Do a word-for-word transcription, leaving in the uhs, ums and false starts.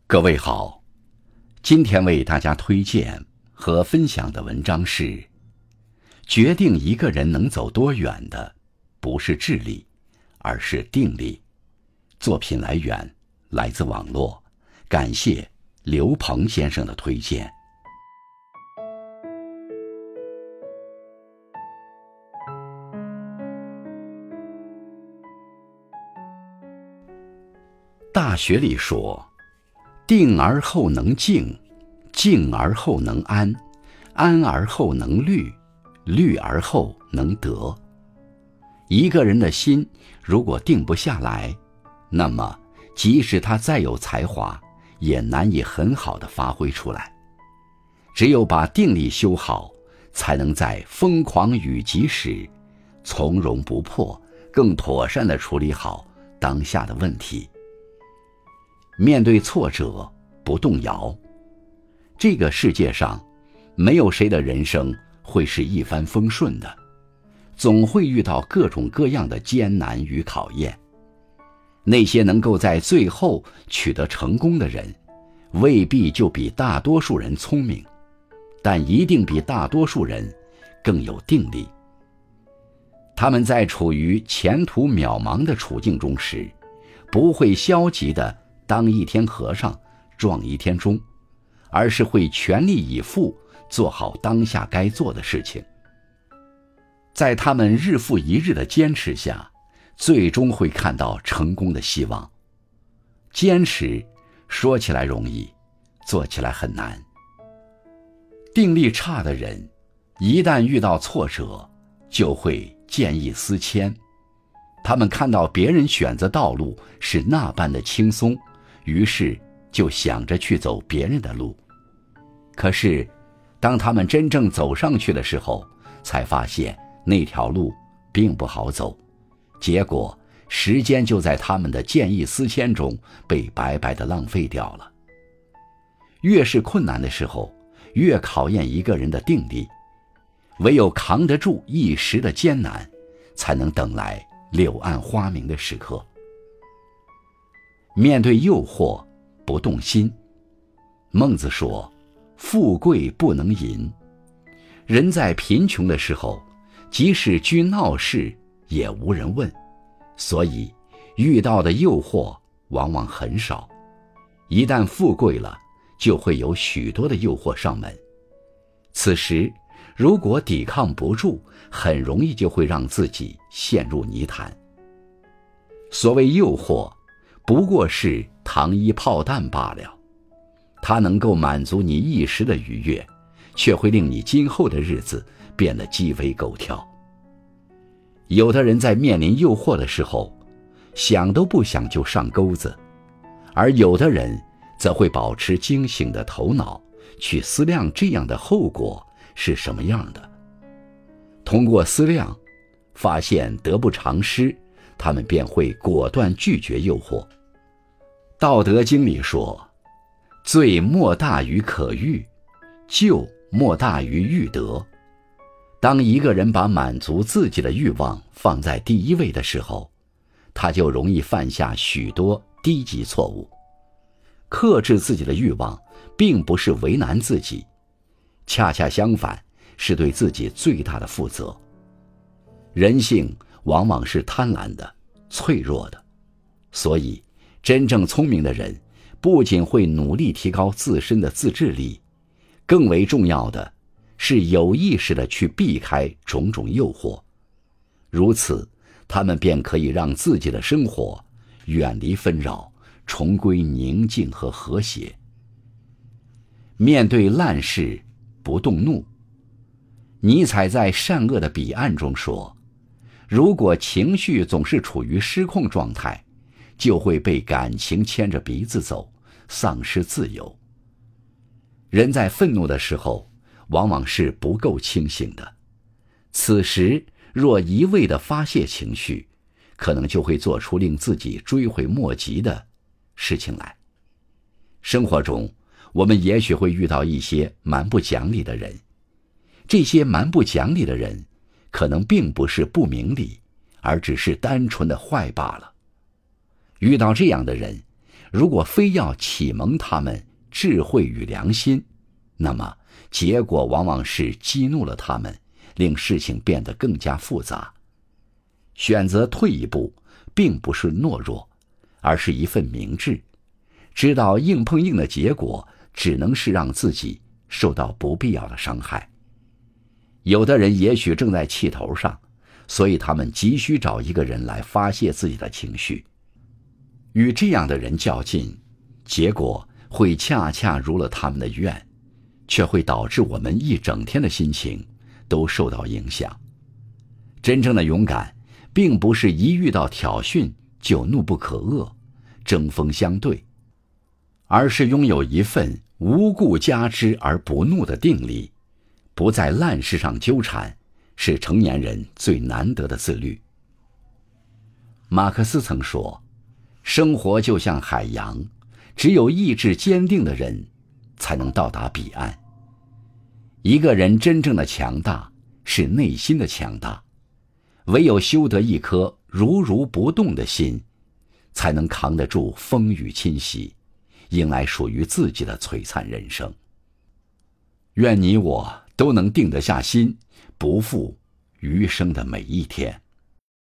各位好，今天为大家推荐和分享的文章是：决定一个人能走多远的，不是智力，而是定力。作品来源来自网络，感谢刘鹏先生的推荐。大学里说，定而后能静，静而后能安，安而后能虑，虑而后能得。一个人的心如果定不下来，那么即使他再有才华，也难以很好地发挥出来。只有把定力修好，才能在风狂雨急时从容不迫，更妥善地处理好当下的问题。面对挫折不动摇。这个世界上没有谁的人生会是一帆风顺的，总会遇到各种各样的艰难与考验。那些能够在最后取得成功的人，未必就比大多数人聪明，但一定比大多数人更有定力。他们在处于前途渺茫的处境中时，不会消极地当一天和尚撞一天钟，而是会全力以赴做好当下该做的事情。在他们日复一日的坚持下，最终会看到成功的希望。坚持说起来容易，做起来很难。定力差的人，一旦遇到挫折，就会见异思迁。他们看到别人选择道路是那般的轻松，于是就想着去走别人的路。可是当他们真正走上去的时候，才发现那条路并不好走，结果时间就在他们的见异思迁中被白白地浪费掉了。越是困难的时候，越考验一个人的定力，唯有扛得住一时的艰难，才能等来柳暗花明的时刻。面对诱惑不动心。孟子说，富贵不能淫。人在贫穷的时候，即使居闹市也无人问，所以遇到的诱惑往往很少。一旦富贵了，就会有许多的诱惑上门。此时如果抵抗不住，很容易就会让自己陷入泥潭。所谓诱惑，不过是糖衣炮弹罢了，它能够满足你一时的愉悦，却会令你今后的日子变得鸡飞狗跳。有的人在面临诱惑的时候，想都不想就上钩子，而有的人则会保持清醒的头脑，去思量这样的后果是什么样的。通过思量，发现得不偿失，他们便会果断拒绝诱惑。道德经里说，罪莫大于可欲，救莫大于欲得。当一个人把满足自己的欲望放在第一位的时候，他就容易犯下许多低级错误。克制自己的欲望，并不是为难自己，恰恰相反，是对自己最大的负责。人性往往是贪婪的、脆弱的，所以真正聪明的人不仅会努力提高自身的自制力，更为重要的是有意识地去避开种种诱惑。如此，他们便可以让自己的生活远离纷扰，重归宁静和和谐。面对烂事不动怒。尼采在《善恶的彼岸》中说，如果情绪总是处于失控状态，就会被感情牵着鼻子走，丧失自由。人在愤怒的时候，往往是不够清醒的，此时若一味地发泄情绪，可能就会做出令自己追悔莫及的事情来。生活中，我们也许会遇到一些蛮不讲理的人，这些蛮不讲理的人可能并不是不明理，而只是单纯的坏罢了。遇到这样的人， 如果非要启蒙他们智慧与良心，那么结果往往是激怒了他们，令事情变得更加复杂。选择退一步，并不是懦弱，而是一份明智，知道硬碰硬的结果只能是让自己受到不必要的伤害。有的人也许正在气头上，所以他们急需找一个人来发泄自己的情绪。与这样的人较劲，结果会恰恰如了他们的愿，却会导致我们一整天的心情都受到影响。真正的勇敢，并不是一遇到挑衅就怒不可遏，针锋相对，而是拥有一份无故加之而不怒的定力，不在烂事上纠缠，是成年人最难得的自律。马克思曾说，生活就像海洋，只有意志坚定的人才能到达彼岸。一个人真正的强大是内心的强大，唯有修得一颗如如不动的心，才能扛得住风雨侵袭，迎来属于自己的璀璨人生。愿你我都能定得下心，不负余生的每一天。